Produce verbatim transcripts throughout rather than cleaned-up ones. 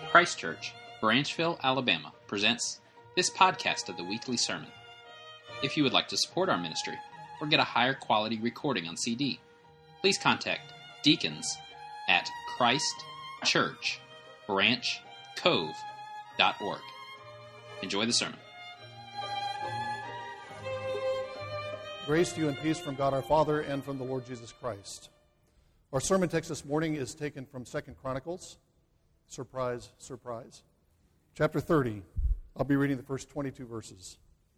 Christ Church, Branchville, Alabama, presents this podcast of the weekly sermon. If you would like to support our ministry or get a higher quality recording on C D, please contact deacons at Christ Church Branch Cove dot org. Enjoy the sermon. Grace to you and peace from God our Father and from the Lord Jesus Christ. Our sermon text this morning is taken from Second Chronicles. Surprise, surprise. Chapter thirty. I'll be reading the first twenty-two verses.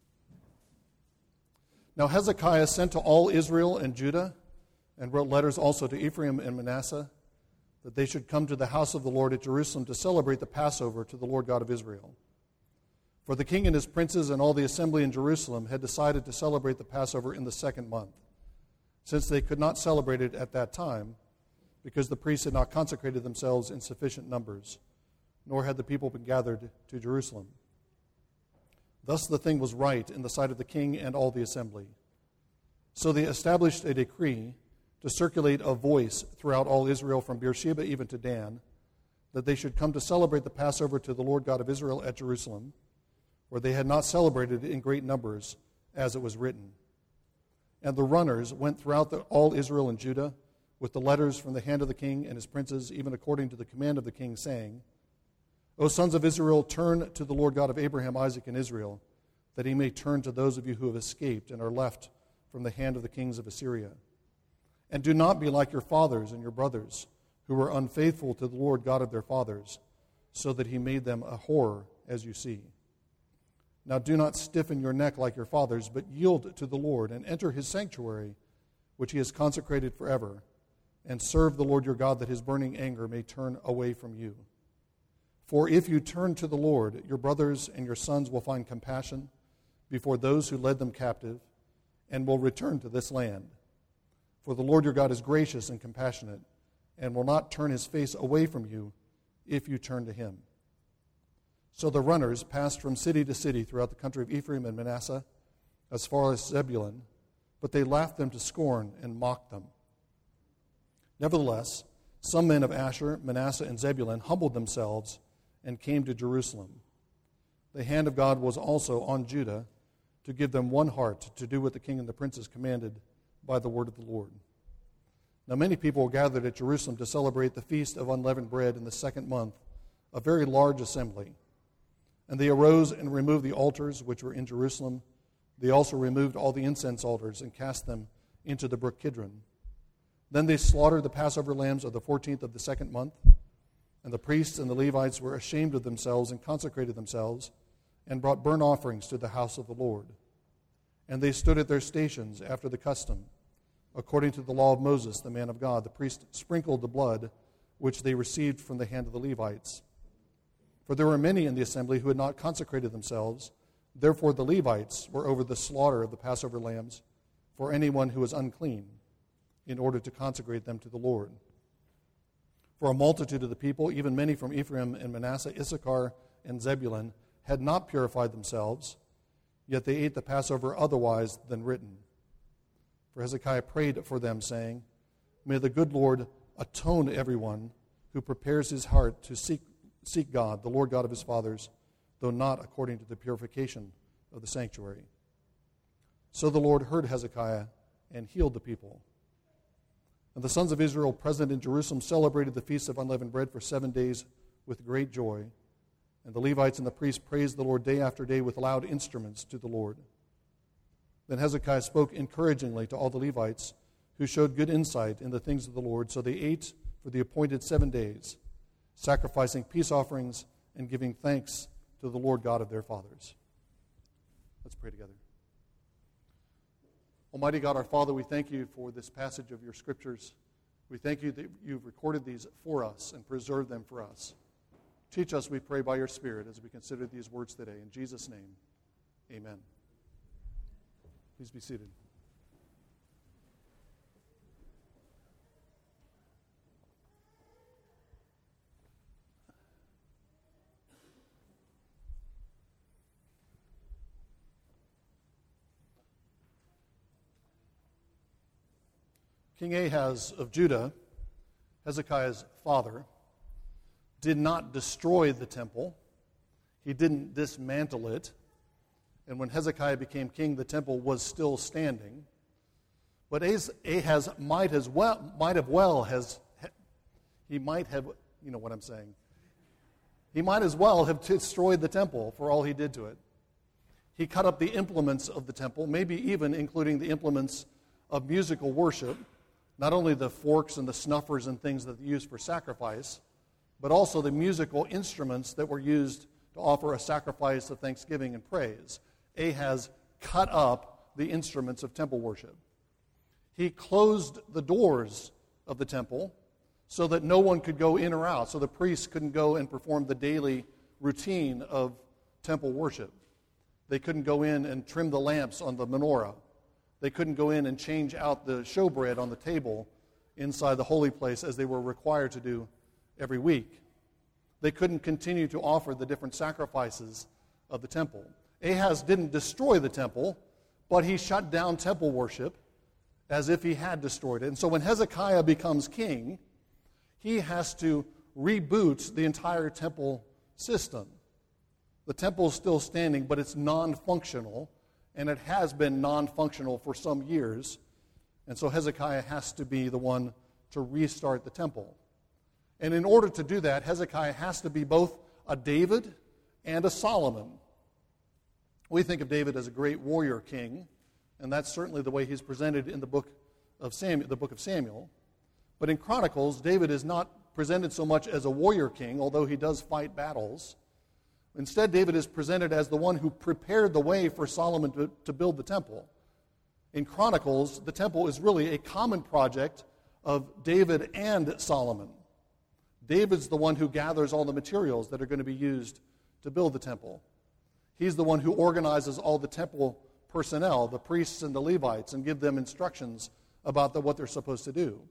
Now Hezekiah sent to all Israel and Judah, and wrote letters also to Ephraim and Manasseh, that they should come to the house of the Lord at Jerusalem to celebrate the Passover to the Lord God of Israel. For the king and his princes and all the assembly in Jerusalem had decided to celebrate the Passover in the second month, since they could not celebrate it at that time, because the priests had not consecrated themselves in sufficient numbers, nor had the people been gathered to Jerusalem. Thus the thing was right in the sight of the king and all the assembly. So they established a decree to circulate a voice throughout all Israel from Beersheba even to Dan, that they should come to celebrate the Passover to the Lord God of Israel at Jerusalem, where they had not celebrated it in great numbers, as it was written. And the runners went throughout the, all Israel and Judah, with the letters from the hand of the king and his princes, even according to the command of the king, saying, O sons of Israel, turn to the Lord God of Abraham, Isaac, and Israel, that he may turn to those of you who have escaped and are left from the hand of the kings of Assyria. And do not be like your fathers and your brothers, who were unfaithful to the Lord God of their fathers, so that he made them a horror, as you see. Now do not stiffen your neck like your fathers, but yield to the Lord, and enter his sanctuary, which he has consecrated forever, and serve the Lord your God, that his burning anger may turn away from you. For if you turn to the Lord, your brothers and your sons will find compassion before those who led them captive, and will return to this land. For the Lord your God is gracious and compassionate, and will not turn his face away from you if you turn to him. So the runners passed from city to city throughout the country of Ephraim and Manasseh, as far as Zebulun, but they laughed them to scorn and mocked them. Nevertheless, some men of Asher, Manasseh, and Zebulun humbled themselves and came to Jerusalem. The hand of God was also on Judah to give them one heart to do what the king and the princes commanded by the word of the Lord. Now many people were gathered at Jerusalem to celebrate the feast of unleavened bread in the second month, a very large assembly. And they arose and removed the altars which were in Jerusalem. They also removed all the incense altars and cast them into the brook Kidron. Then they slaughtered the Passover lambs of the fourteenth of the second month, and the priests and the Levites were ashamed of themselves and consecrated themselves, and brought burnt offerings to the house of the Lord. And they stood at their stations after the custom. According to the law of Moses, the man of God, the priest sprinkled the blood which they received from the hand of the Levites. For there were many in the assembly who had not consecrated themselves. Therefore the Levites were over the slaughter of the Passover lambs for anyone who was unclean, in order to consecrate them to the Lord. For a multitude of the people, even many from Ephraim and Manasseh, Issachar and Zebulun, had not purified themselves, yet they ate the Passover otherwise than written. For Hezekiah prayed for them, saying, May the good Lord atone to everyone who prepares his heart to seek, seek God, the Lord God of his fathers, though not according to the purification of the sanctuary. So the Lord heard Hezekiah and healed the people. And the sons of Israel present in Jerusalem celebrated the feast of unleavened bread for seven days with great joy. And the Levites and the priests praised the Lord day after day with loud instruments to the Lord. Then Hezekiah spoke encouragingly to all the Levites, who showed good insight in the things of the Lord. So they ate for the appointed seven days, sacrificing peace offerings and giving thanks to the Lord God of their fathers. Let's pray together. Almighty God, our Father, we thank you for this passage of your scriptures. We thank you that you've recorded these for us and preserved them for us. Teach us, we pray, by your Spirit as we consider these words today. In Jesus' name, amen. Please be seated. King Ahaz of Judah, Hezekiah's father, did not destroy the temple. He didn't dismantle it. And when Hezekiah became king, the temple was still standing. But Ahaz might as well, might have well has, he might have, you know what I'm saying. He might as well have destroyed the temple for all he did to it. He cut up the implements of the temple, maybe even including the implements of musical worship, not only the forks and the snuffers and things that they used for sacrifice, but also the musical instruments that were used to offer a sacrifice of thanksgiving and praise. Ahaz cut up the instruments of temple worship. He closed the doors of the temple so that no one could go in or out, so the priests couldn't go and perform the daily routine of temple worship. They couldn't go in and trim the lamps on the menorah. They couldn't go in and change out the showbread on the table inside the holy place as they were required to do every week. They couldn't continue to offer the different sacrifices of the temple. Ahaz didn't destroy the temple, but he shut down temple worship as if he had destroyed it. And so when Hezekiah becomes king, he has to reboot the entire temple system. The temple is still standing, but it's non-functional, and it has been non-functional for some years. And so Hezekiah has to be the one to restart the temple. And in order to do that, Hezekiah has to be both a David and a Solomon. We think of David as a great warrior king, and that's certainly the way he's presented in the book of Samuel, the book of Samuel. But in Chronicles, David is not presented so much as a warrior king, although he does fight battles. Instead, David is presented as the one who prepared the way for Solomon to, to build the temple. In Chronicles, the temple is really a common project of David and Solomon. David's the one who gathers all the materials that are going to be used to build the temple. He's the one who organizes all the temple personnel, the priests and the Levites, and give them instructions about the, what they're supposed to do.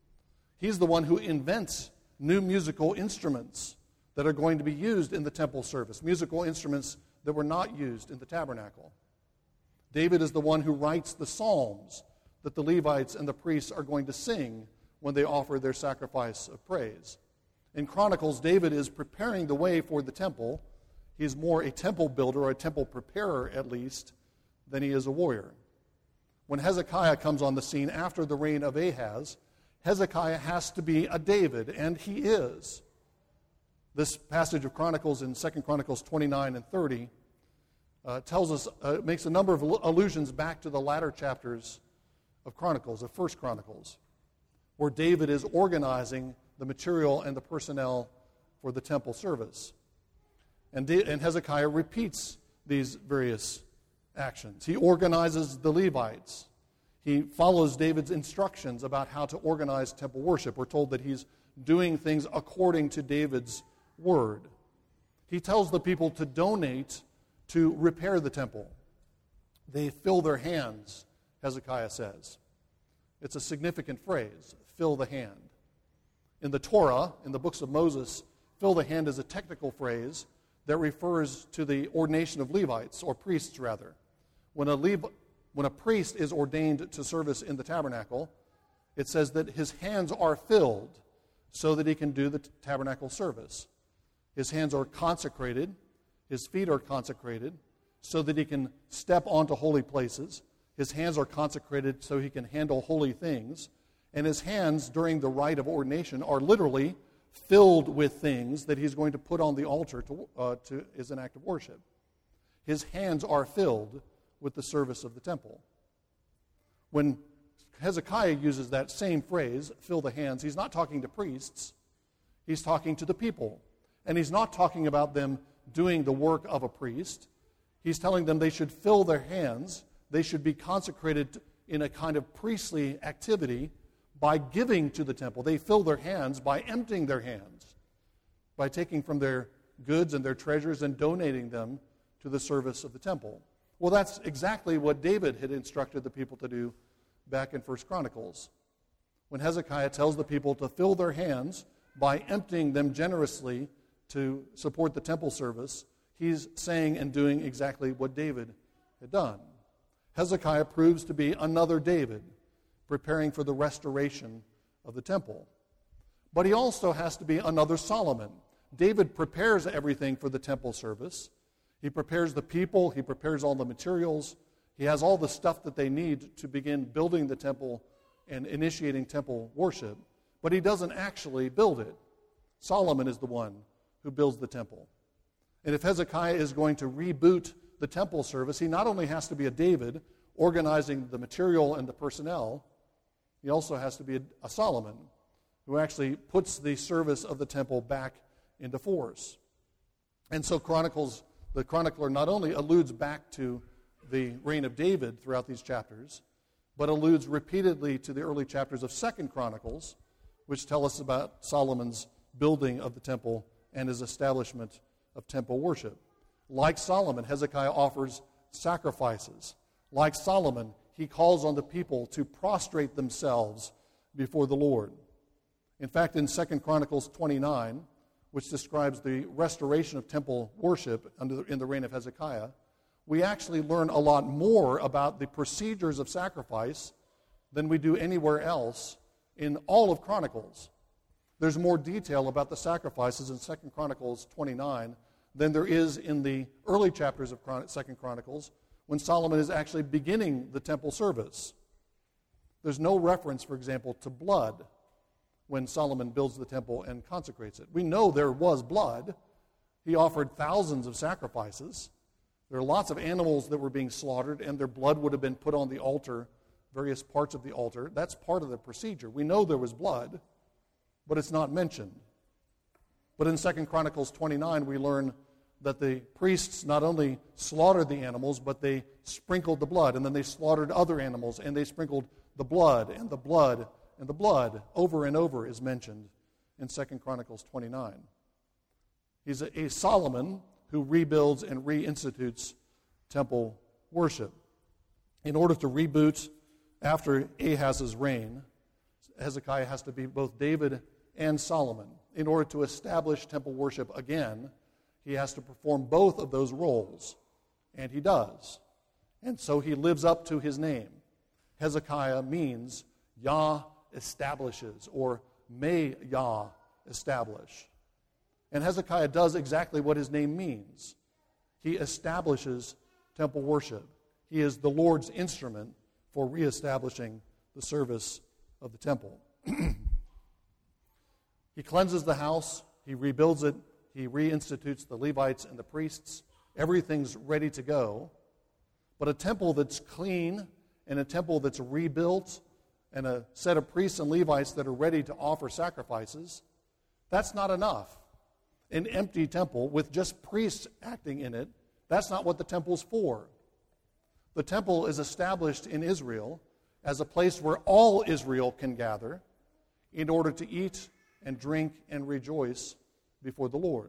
He's the one who invents new musical instruments that are going to be used in the temple service, musical instruments that were not used in the tabernacle. David is the one who writes the psalms that the Levites and the priests are going to sing when they offer their sacrifice of praise. In Chronicles, David is preparing the way for the temple. He's more a temple builder, or a temple preparer at least, than he is a warrior. When Hezekiah comes on the scene after the reign of Ahaz, Hezekiah has to be a David, and he is. This passage of Chronicles in Second Chronicles twenty-nine and thirty uh, tells us, uh, makes a number of allusions back to the latter chapters of Chronicles, of First Chronicles, where David is organizing the material and the personnel for the temple service. And, De- and Hezekiah repeats these various actions. He organizes the Levites. He follows David's instructions about how to organize temple worship. We're told that he's doing things according to David's word. He tells the people to donate to repair the temple. They fill their hands, Hezekiah says. It's a significant phrase, fill the hand. In the Torah, in the books of Moses, fill the hand is a technical phrase that refers to the ordination of Levites, or priests rather. When a, Lev- when a priest is ordained to service in the tabernacle, it says that his hands are filled so that he can do the t- tabernacle service. His hands are consecrated, his feet are consecrated so that he can step onto holy places. His hands are consecrated so he can handle holy things. And his hands during the rite of ordination are literally filled with things that he's going to put on the altar to, uh, to, as an act of worship. His hands are filled with the service of the temple. When Hezekiah uses that same phrase, fill the hands, he's not talking to priests. He's talking to the people. And he's not talking about them doing the work of a priest. He's telling them they should fill their hands. They should be consecrated in a kind of priestly activity by giving to the temple. They fill their hands by emptying their hands, by taking from their goods and their treasures and donating them to the service of the temple. Well, that's exactly what David had instructed the people to do back in First Chronicles, when Hezekiah tells the people to fill their hands by emptying them generously to support the temple service. He's saying and doing exactly what David had done. Hezekiah proves to be another David, preparing for the restoration of the temple. But he also has to be another Solomon. David prepares everything for the temple service. He prepares the people. He prepares all the materials. He has all the stuff that they need to begin building the temple and initiating temple worship. But he doesn't actually build it. Solomon is the one who builds the temple. And if Hezekiah is going to reboot the temple service, he not only has to be a David organizing the material and the personnel, he also has to be a, a Solomon who actually puts the service of the temple back into force. And so Chronicles, the chronicler not only alludes back to the reign of David throughout these chapters, but alludes repeatedly to the early chapters of Second Chronicles, which tell us about Solomon's building of the temple and his establishment of temple worship. Like Solomon, Hezekiah offers sacrifices. Like Solomon, he calls on the people to prostrate themselves before the Lord. In fact, in Second Chronicles twenty-nine, which describes the restoration of temple worship under the, in the reign of Hezekiah, we actually learn a lot more about the procedures of sacrifice than we do anywhere else in all of Chronicles. There's more detail about the sacrifices in Second Chronicles twenty-nine than there is in the early chapters of Chron- Second Chronicles when Solomon is actually beginning the temple service. There's no reference, for example, to blood when Solomon builds the temple and consecrates it. We know there was blood. He offered thousands of sacrifices. There are lots of animals that were being slaughtered, and their blood would have been put on the altar, various parts of the altar. That's part of the procedure. We know there was blood, but it's not mentioned. But in Second Chronicles twenty-nine, we learn that the priests not only slaughtered the animals, but they sprinkled the blood, and then they slaughtered other animals, and they sprinkled the blood, and the blood, and the blood over and over is mentioned in Second Chronicles twenty-nine. He's a, a Solomon who rebuilds and reinstitutes temple worship. In order to reboot after Ahaz's reign, Hezekiah has to be both David and Solomon. In order to establish temple worship again, he has to perform both of those roles, and he does. And so he lives up to his name. Hezekiah means Yah establishes, or may Yah establish. And Hezekiah does exactly what his name means. He establishes temple worship. He is the Lord's instrument for reestablishing the service of the temple. He cleanses the house, he rebuilds it, he reinstitutes the Levites and the priests. Everything's ready to go. But a temple that's clean and a temple that's rebuilt and a set of priests and Levites that are ready to offer sacrifices, that's not enough. An empty temple with just priests acting in it, that's not what the temple's for. The temple is established in Israel as a place where all Israel can gather in order to eat and drink and rejoice before the Lord.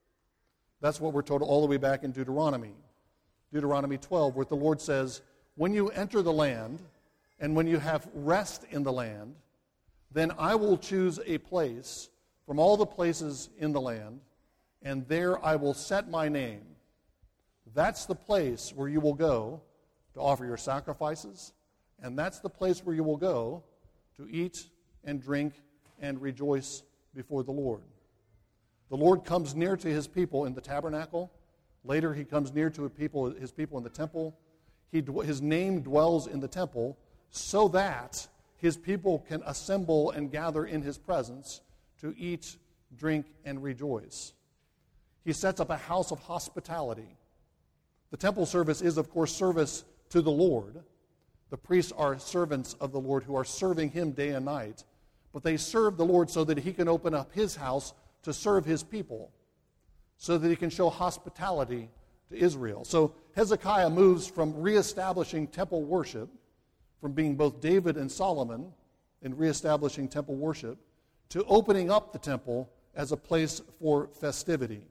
That's what we're told all the way back in Deuteronomy. Deuteronomy twelve, where the Lord says, when you enter the land and when you have rest in the land, then I will choose a place from all the places in the land, and there I will set my name. That's the place where you will go to offer your sacrifices, and that's the place where you will go to eat and drink and rejoice before the Lord. The Lord comes near to his people in the tabernacle. Later, he comes near to people, his people in the temple. He, his name dwells in the temple so that his people can assemble and gather in his presence to eat, drink, and rejoice. He sets up a house of hospitality. The temple service is, of course, service to the Lord. The priests are servants of the Lord who are serving him day and night. But they serve the Lord so that he can open up his house to serve his people, so that he can show hospitality to Israel. So Hezekiah moves from reestablishing temple worship, from being both David and Solomon in reestablishing temple worship, to opening up the temple as a place for festivity.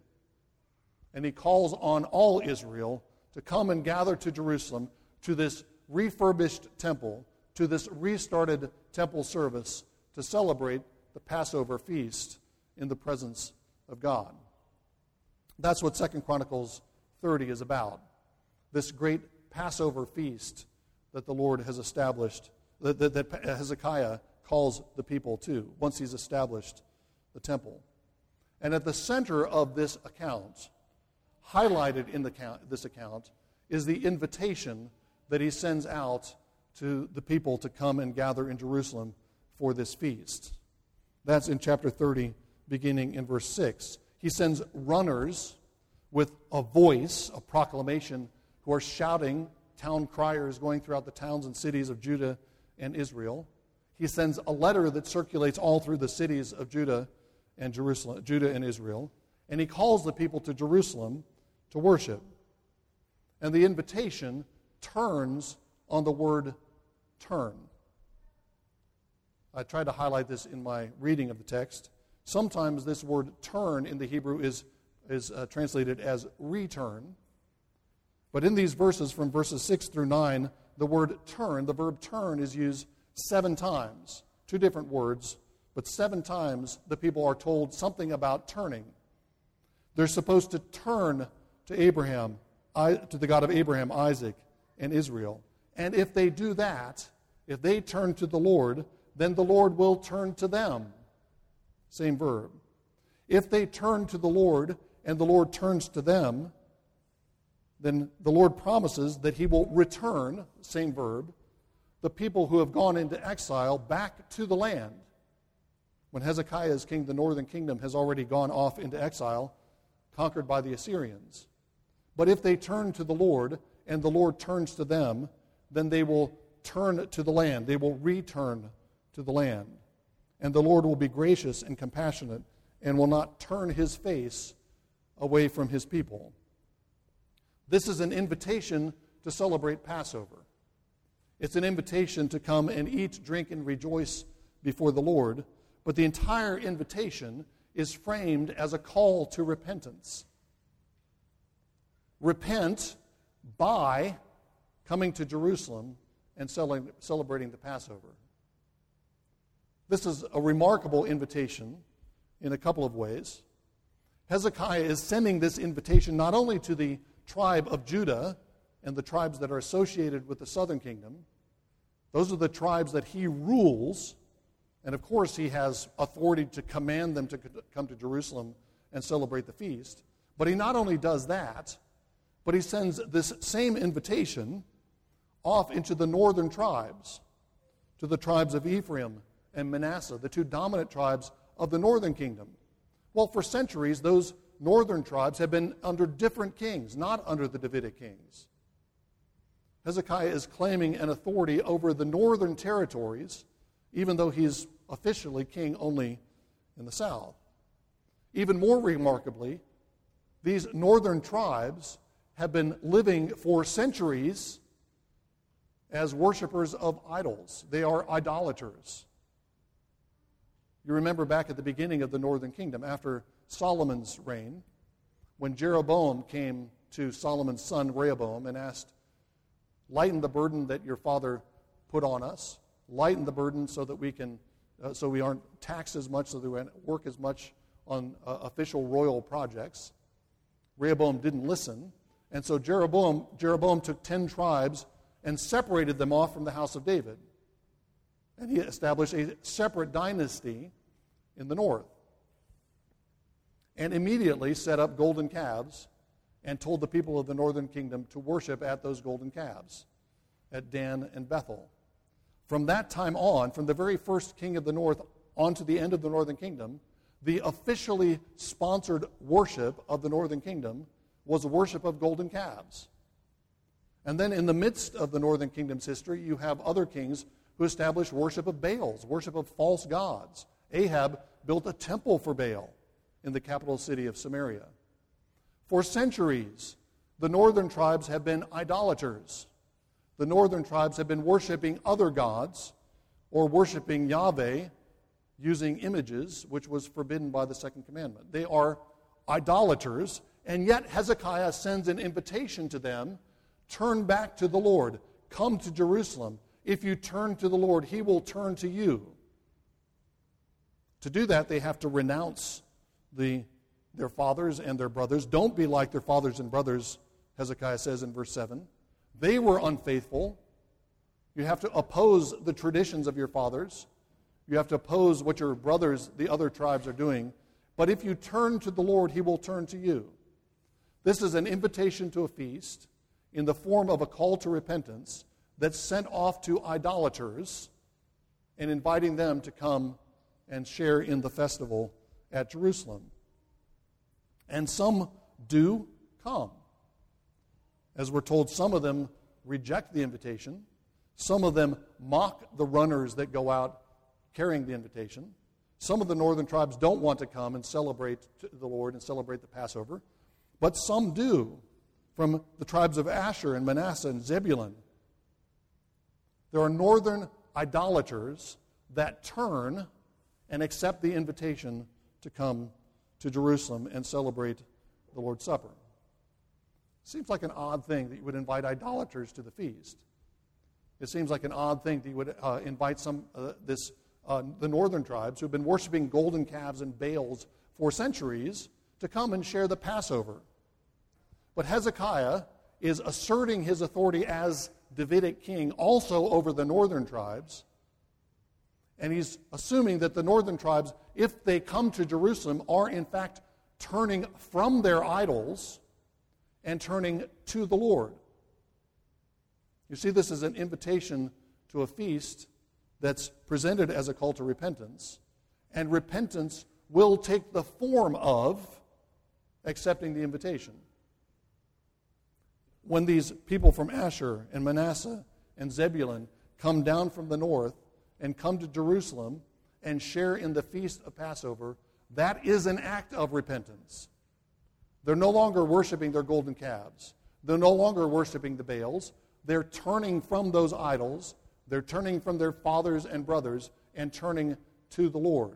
And he calls on all Israel to come and gather to Jerusalem, to this refurbished temple, to this restarted temple service, to celebrate the Passover feast in the presence of God. That's what Second Chronicles thirty is about. This great Passover feast that the Lord has established, that, that, that Hezekiah calls the people to, once he's established the temple. And at the center of this account, highlighted in the account, this account, is the invitation that he sends out to the people to come and gather in Jerusalem for this feast. That's in chapter thirty, beginning in verse six. He sends runners with a voice, a proclamation, who are shouting, town criers going throughout the towns and cities of Judah and Israel. He sends a letter that circulates all through the cities of Judah and Jerusalem, Judah and Israel, and he calls the people to Jerusalem to worship. And the invitation turns on the word turn. I tried to highlight this in my reading of the text. Sometimes this word turn in the Hebrew is, is uh, translated as return. But in these verses, from verses six through nine, the word turn, the verb turn, is used seven times. Two different words, but seven times the people are told something about turning. They're supposed to turn to Abraham, to the God of Abraham, Isaac, and Israel. And if they do that, if they turn to the Lord, then the Lord will turn to them. Same verb. If they turn to the Lord and the Lord turns to them, then the Lord promises that he will return, same verb, the people who have gone into exile back to the land. When Hezekiah is king, the northern kingdom has already gone off into exile, conquered by the Assyrians. But if they turn to the Lord and the Lord turns to them, then they will turn to the land. They will return to the land. And the Lord will be gracious and compassionate and will not turn his face away from his people. This is an invitation to celebrate Passover. It's an invitation to come and eat, drink, and rejoice before the Lord. But the entire invitation is framed as a call to repentance. Repent by coming to Jerusalem and celebrating the Passover. This is a remarkable invitation in a couple of ways. Hezekiah is sending this invitation not only to the tribe of Judah and the tribes that are associated with the southern kingdom. Those are the tribes that he rules, and of course he has authority to command them to come to Jerusalem and celebrate the feast. But he not only does that, but he sends this same invitation off into the northern tribes, to the tribes of Ephraim and Manasseh, the two dominant tribes of the northern kingdom. Well, for centuries, those northern tribes have been under different kings, not under the Davidic kings. Hezekiah is claiming an authority over the northern territories, even though he's officially king only in the south. Even more remarkably, these northern tribes have been living for centuries as worshipers of idols. They are idolaters. You remember back at the beginning of the northern kingdom, after Solomon's reign, when Jeroboam came to Solomon's son Rehoboam and asked, lighten the burden that your father put on us, lighten the burden so that we can, uh, so we aren't taxed as much, so that we don't work as much on uh, official royal projects. Rehoboam didn't listen, and so Jeroboam, Jeroboam took ten tribes and separated them off from the house of David. And he established a separate dynasty in the north. And immediately set up golden calves and told the people of the northern kingdom to worship at those golden calves, at Dan and Bethel. From that time on, from the very first king of the north on to the end of the northern kingdom, the officially sponsored worship of the northern kingdom was worship of golden calves. And then in the midst of the northern kingdom's history, you have other kings who established worship of Baals, worship of false gods. Ahab built a temple for Baal in the capital city of Samaria. For centuries, the northern tribes have been idolaters. The northern tribes have been worshiping other gods or worshiping Yahweh using images, which was forbidden by the second commandment. They are idolaters, and yet Hezekiah sends an invitation to them, turn back to the Lord, come to Jerusalem. If you turn to the Lord, he will turn to you. To do that, they have to renounce the, their fathers and their brothers. Don't be like their fathers and brothers, Hezekiah says in verse seven. They were unfaithful. You have to oppose the traditions of your fathers. You have to oppose what your brothers, the other tribes, are doing. But if you turn to the Lord, he will turn to you. This is an invitation to a feast in the form of a call to repentance that's sent off to idolaters and inviting them to come and share in the festival at Jerusalem. And some do come. As we're told, some of them reject the invitation. Some of them mock the runners that go out carrying the invitation. Some of the northern tribes don't want to come and celebrate the Lord and celebrate the Passover. But some do, from the tribes of Asher and Manasseh and Zebulun. There are northern idolaters that turn and accept the invitation to come to Jerusalem and celebrate the Lord's Supper. Seems like an odd thing that you would invite idolaters to the feast. It seems like an odd thing that you would uh, invite some uh, this uh, the northern tribes who have been worshiping golden calves and Baals for centuries to come and share the Passover. But Hezekiah is asserting his authority as Davidic king also over the northern tribes. And he's assuming that the northern tribes, if they come to Jerusalem, are in fact turning from their idols and turning to the Lord. You see, this is an invitation to a feast that's presented as a call to repentance. And repentance will take the form of accepting the invitation. When these people from Asher and Manasseh and Zebulun come down from the north and come to Jerusalem and share in the feast of Passover, that is an act of repentance. They're no longer worshiping their golden calves. They're no longer worshiping the Baals. They're turning from those idols. They're turning from their fathers and brothers and turning to the Lord.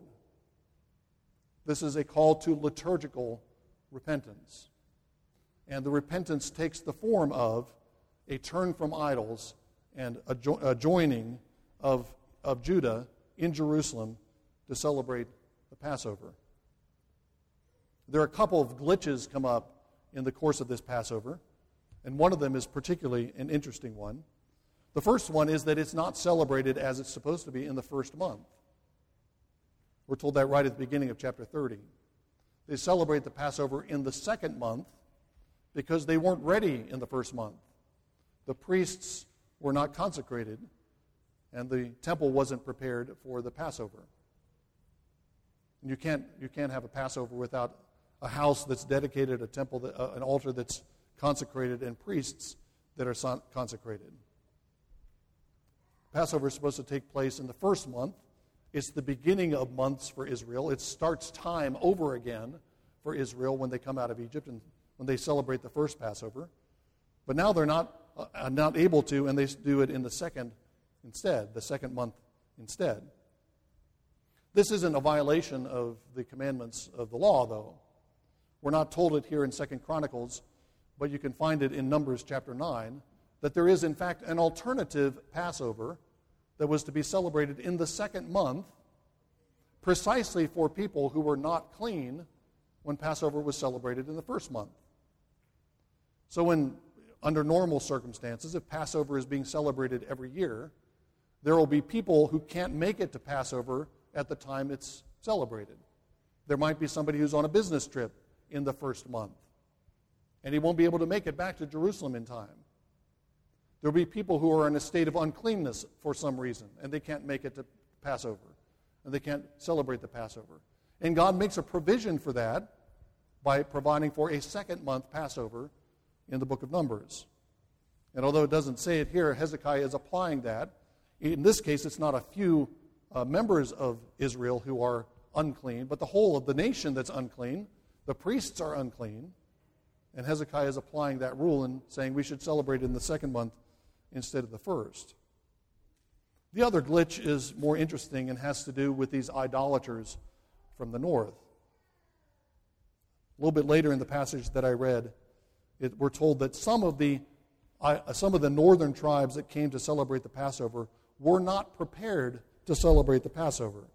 This is a call to liturgical repentance. And the repentance takes the form of a turn from idols and a, jo- a joining of, of Judah in Jerusalem to celebrate the Passover. There are a couple of glitches come up in the course of this Passover, and one of them is particularly an interesting one. The first one is that it's not celebrated as it's supposed to be in the first month. We're told that right at the beginning of chapter thirty. They celebrate the Passover in the second month because they weren't ready in the first month. The priests were not consecrated, and the temple wasn't prepared for the Passover. And you can't you can't have a Passover without a house that's dedicated, a temple, that, uh, an altar that's consecrated, and priests that are son- consecrated. Passover is supposed to take place in the first month. It's the beginning of months for Israel. It starts time over again for Israel when they come out of Egypt and when they celebrate the first Passover. But now they're not uh, not able to, and they do it in the second instead, the second month instead. This isn't a violation of the commandments of the law, though. We're not told it here in Second Chronicles, but you can find it in Numbers chapter nine, that there is, in fact, an alternative Passover that was to be celebrated in the second month, precisely for people who were not clean when Passover was celebrated in the first month. So when, under normal circumstances, if Passover is being celebrated every year, there will be people who can't make it to Passover at the time it's celebrated. There might be somebody who's on a business trip in the first month, and he won't be able to make it back to Jerusalem in time. There will be people who are in a state of uncleanness for some reason, and they can't make it to Passover, and they can't celebrate the Passover. And God makes a provision for that by providing for a second month Passover in the book of Numbers. And although it doesn't say it here, Hezekiah is applying that. In this case, it's not a few uh, members of Israel who are unclean, but the whole of the nation that's unclean. The priests are unclean. And Hezekiah is applying that rule and saying we should celebrate in the second month instead of the first. The other glitch is more interesting and has to do with these idolaters from the north. A little bit later in the passage that I read, it, we're told that some of the uh, some of the northern tribes that came to celebrate the Passover were not prepared to celebrate the Passover.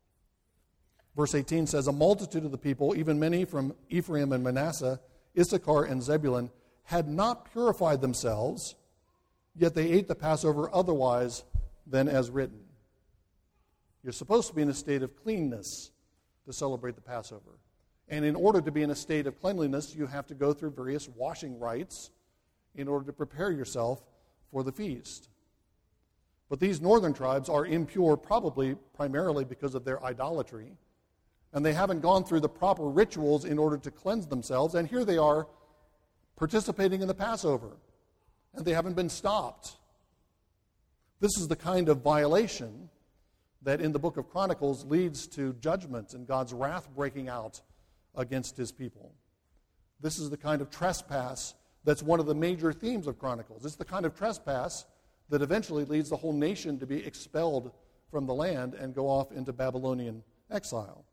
Verse eighteen says, "A multitude of the people, even many from Ephraim and Manasseh, Issachar and Zebulun, had not purified themselves, yet they ate the Passover otherwise than as written." You're supposed to be in a state of cleanness to celebrate the Passover. And in order to be in a state of cleanliness, you have to go through various washing rites in order to prepare yourself for the feast. But these northern tribes are impure probably primarily because of their idolatry, and they haven't gone through the proper rituals in order to cleanse themselves, and here they are participating in the Passover, and they haven't been stopped. This is the kind of violation that in the book of Chronicles leads to judgment and God's wrath breaking out against his people. This is the kind of trespass that's one of the major themes of Chronicles. It's the kind of trespass that eventually leads the whole nation to be expelled from the land and go off into Babylonian exile.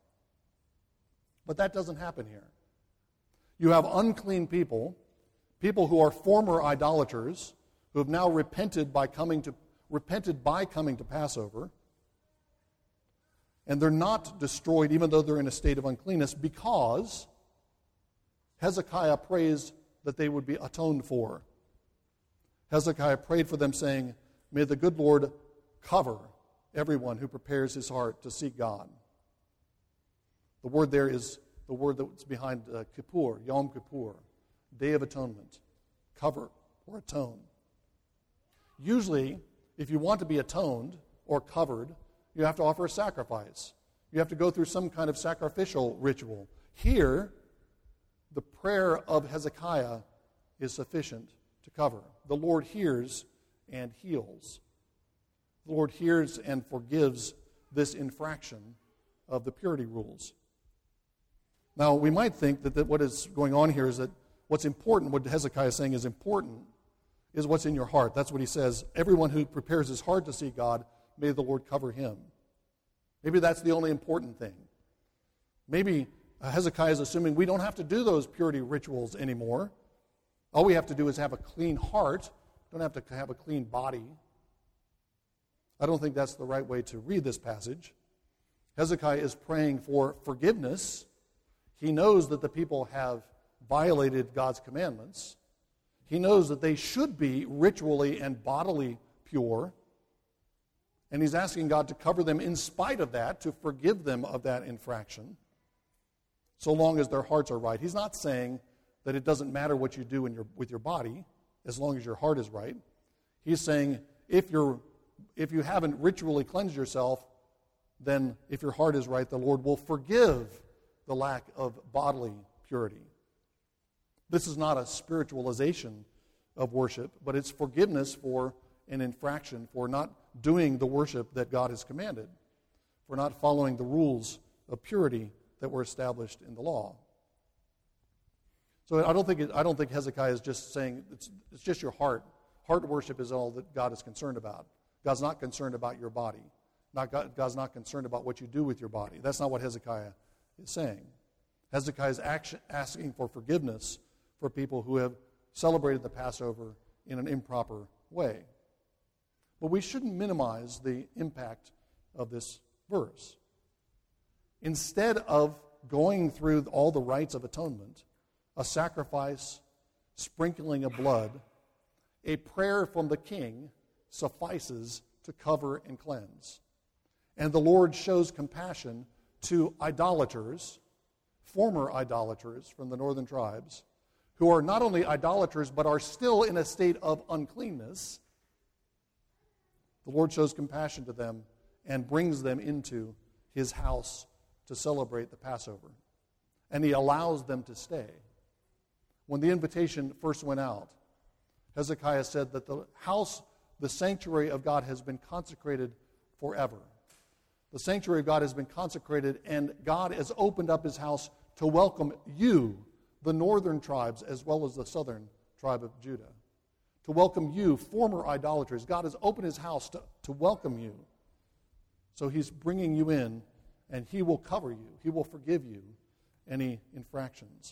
But that doesn't happen here. You have unclean people, people who are former idolaters, who have now repented by coming to repented by coming to Passover, and they're not destroyed even though they're in a state of uncleanness, because Hezekiah prays that they would be atoned for. Hezekiah prayed for them, saying, "May the good Lord cover everyone who prepares his heart to seek God." The word there is the word that's behind uh, Kippur, Yom Kippur, Day of Atonement, cover or atone. Usually, if you want to be atoned or covered, you have to offer a sacrifice. You have to go through some kind of sacrificial ritual. Here, the prayer of Hezekiah is sufficient to cover. The Lord hears and heals. The Lord hears and forgives this infraction of the purity rules. Now, we might think that, that what is going on here is that what's important, what Hezekiah is saying is important, is what's in your heart. That's what he says. Everyone who prepares his heart to see God, may the Lord cover him. Maybe that's the only important thing. Maybe Hezekiah is assuming we don't have to do those purity rituals anymore. All we have to do is have a clean heart. Don't have to have a clean body. I don't think that's the right way to read this passage. Hezekiah is praying for forgiveness. He knows that the people have violated God's commandments. He knows that they should be ritually and bodily pure. And he's asking God to cover them in spite of that, to forgive them of that infraction, so long as their hearts are right. He's not saying that it doesn't matter what you do in your, with your body, as long as your heart is right. He's saying if you're if you haven't ritually cleansed yourself, then if your heart is right, the Lord will forgive the lack of bodily purity. This is not a spiritualization of worship, but it's forgiveness for an infraction, for not doing the worship that God has commanded, for not following the rules of purity that were established in the law. So I don't think it, I don't think Hezekiah is just saying it's, it's just your heart. Heart worship is all that God is concerned about. God's not concerned about your body. Not God, God's not concerned about what you do with your body. That's not what Hezekiah is saying. Hezekiah is action, asking for forgiveness for people who have celebrated the Passover in an improper way. But we shouldn't minimize the impact of this verse. Instead of going through all the rites of atonement, a sacrifice, sprinkling of blood, a prayer from the king suffices to cover and cleanse. And the Lord shows compassion to idolaters, former idolaters from the northern tribes, who are not only idolaters but are still in a state of uncleanness. The Lord shows compassion to them and brings them into his house to celebrate the Passover. And he allows them to stay. When the invitation first went out, Hezekiah said that the house, the sanctuary of God, has been consecrated forever. The sanctuary of God has been consecrated, and God has opened up his house to welcome you, the northern tribes, as well as the southern tribe of Judah. To welcome you, former idolaters. God has opened his house to, to welcome you. So he's bringing you in, and he will cover you. He will forgive you any infractions.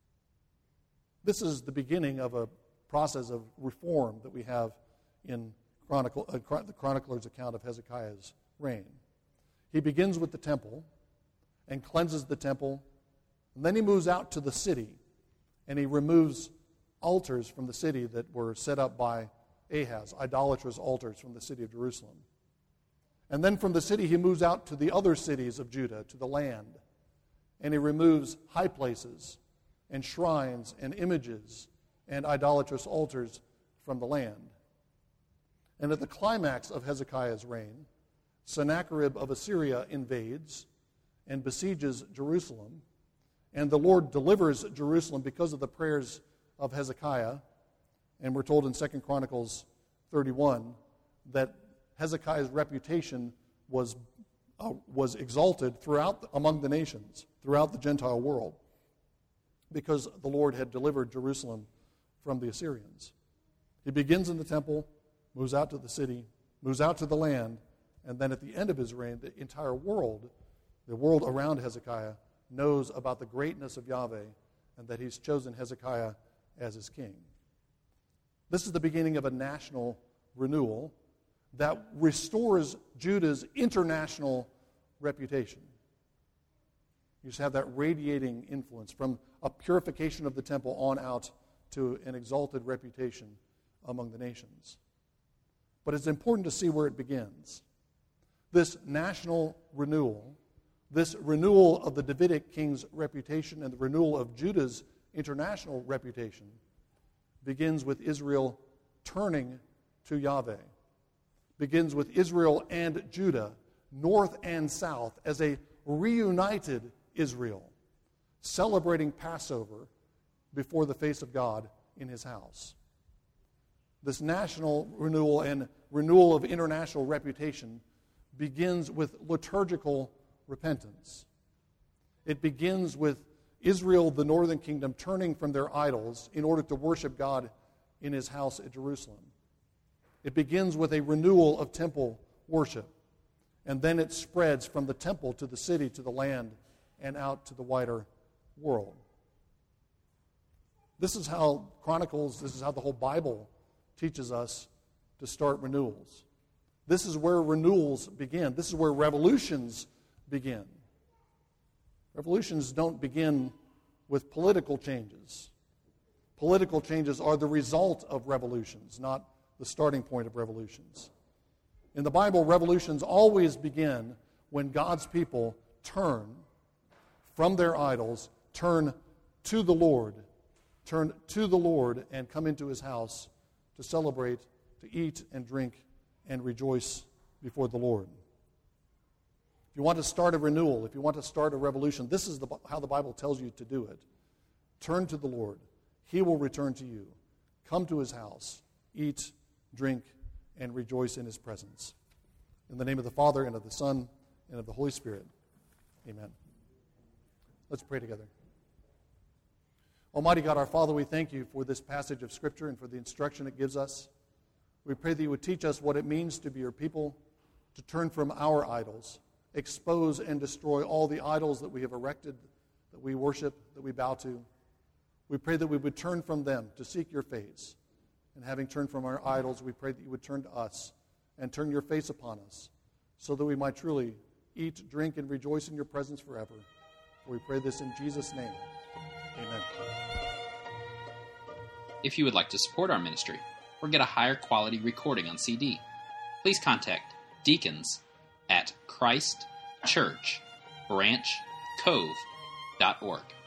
This is the beginning of a process of reform that we have in Chronicle, uh, the chronicler's account of Hezekiah's reign. He begins with the temple and cleanses the temple, and then he moves out to the city, and he removes altars from the city that were set up by Ahaz, idolatrous altars from the city of Jerusalem. And then from the city he moves out to the other cities of Judah, to the land, and he removes high places and shrines and images and idolatrous altars from the land. And at the climax of Hezekiah's reign, Sennacherib of Assyria invades and besieges Jerusalem, and the Lord delivers Jerusalem because of the prayers of Hezekiah. And we're told in Second Chronicles thirty-one that Hezekiah's reputation was uh, was exalted throughout among the nations, throughout the Gentile world, because the Lord had delivered Jerusalem from the Assyrians. He begins in the temple, moves out to the city, moves out to the land, and then at the end of his reign, the entire world, the world around Hezekiah, knows about the greatness of Yahweh and that he's chosen Hezekiah as his king. This is the beginning of a national renewal that restores Judah's international reputation. You just have that radiating influence from a purification of the temple on out to an exalted reputation among the nations. But it's important to see where it begins. This national renewal, this renewal of the Davidic king's reputation and the renewal of Judah's international reputation begins with Israel turning to Yahweh. Begins with Israel and Judah, north and south, as a reunited Israel, celebrating Passover before the face of God in his house. This national renewal and renewal of international reputation begins with liturgical repentance. It begins with Israel, the northern kingdom, turning from their idols in order to worship God in his house at Jerusalem. It begins with a renewal of temple worship, and then it spreads from the temple to the city, to the land, and out to the wider world. This is how Chronicles, this is how the whole Bible teaches us to start renewals. This is where renewals begin. This is where revolutions begin. Revolutions don't begin with political changes. Political changes are the result of revolutions, not the starting point of revolutions. In the Bible, revolutions always begin when God's people turn from their idols, turn to the Lord, turn to the Lord and come into his house to celebrate, to eat and drink and rejoice before the Lord. If you want to start a renewal, if you want to start a revolution, this is the, how the Bible tells you to do it. Turn to the Lord. He will return to you. Come to his house. Eat, drink, and rejoice in his presence. In the name of the Father, and of the Son, and of the Holy Spirit. Amen. Let's pray together. Almighty God, our Father, we thank you for this passage of Scripture and for the instruction it gives us. We pray that you would teach us what it means to be your people, to turn from our idols, expose and destroy all the idols that we have erected, that we worship, that we bow to. We pray that we would turn from them to seek your face. And having turned from our idols, we pray that you would turn to us and turn your face upon us, so that we might truly eat, drink, and rejoice in your presence forever. We pray this in Jesus' name. Amen. If you would like to support our ministry or get a higher quality recording on C D, please contact deacons at Christ Church Branch Cove dot org.